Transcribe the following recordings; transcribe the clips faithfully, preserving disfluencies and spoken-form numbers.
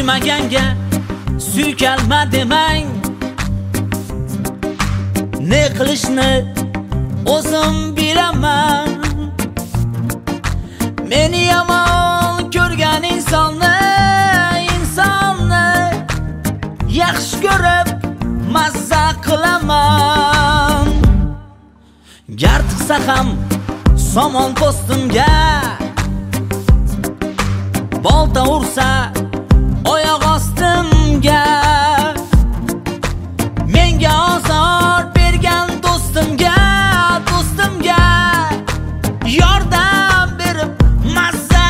Suymaganga suykalma demang. Ne qilishni o'zim bilaman. Meni yomon ko'rgan insonni, insonni yaxshi ko'rib mazza qilaman. Gar tiqsa ham somon postimga, bolta ursa oyoq ostimga, menga ozor bergan do'stimga, do'stimga yordam berib mazza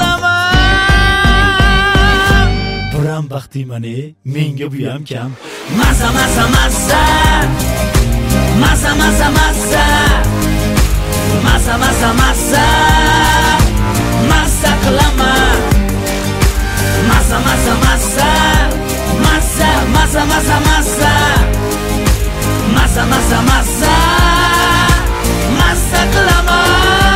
qilaman. Biram baxtimani menga bu ham kam. Mazza mazza mazza mazza mazza mazza mazza mazza mazza mazza qilaman. Mazza mazza mazza mazza mazza mazza mazza mazza mazza mazza mazza qilaman.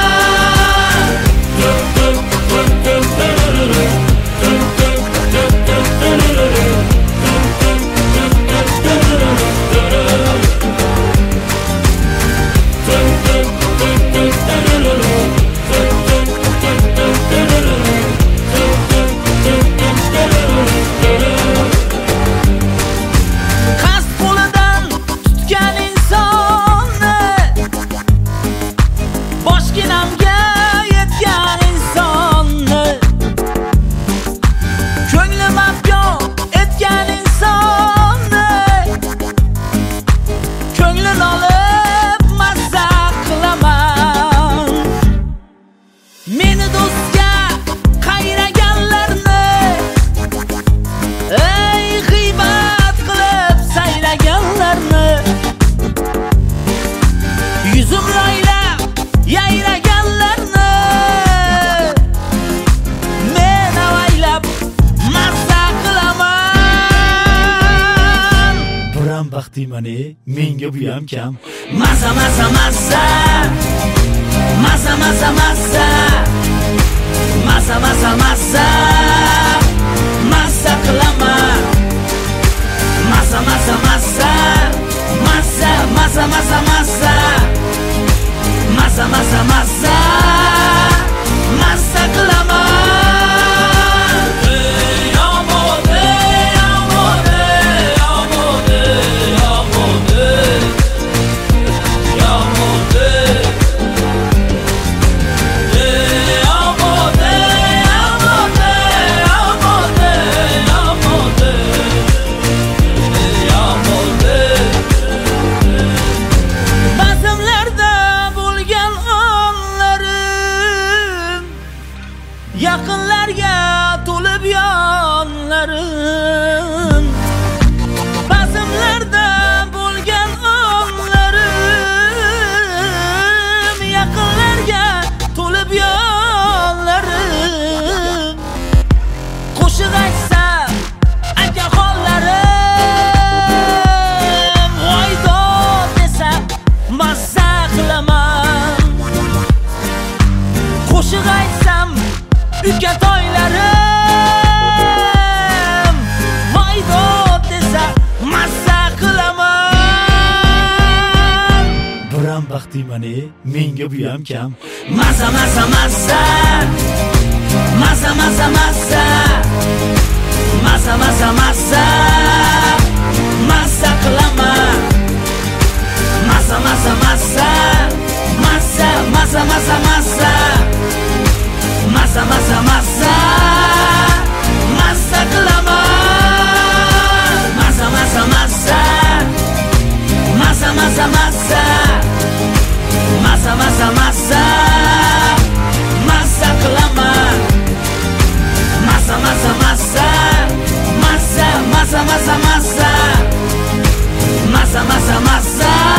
Meni do'stga qayraganlarni, ey g'iybat qilib saylaganlarni, yuzim loylab yayraganlarni men avaylab mazza qilaman. Biram baxtimani menga bu ham kam. Mazza mazza mazza mazza mazza mazza mazza mazza mazza mazza qilaman. Mazza mazza mazza mazza mazza mazza mazza mazza mazza mazza mazza qilaman. Yaqinlarga to'lib yonlarim, bazmlarda bo'lgan onlarim, yaqinlarga to'lib yonlarim. Qo'shiq aytsam aka xollarim, voydo desa mazza qilaman. Qo'shiq aytsam uka toylarim, voydo desa mazza qilaman. Biram baxtimani menga bu ham kam. Mazza mazza mazza mazza mazza mazza mazza mazza mazza mazza qilaman. Mazza mazza mazza mazza mazza mazza mazza mazza mazza mazza mazza qilaman. Mazza mazza mazza mazza mazza mazza mazza mazza mazza mazza qilaman. Mazza mazza mazza mazza mazza mazza mazza mazza mazza mazza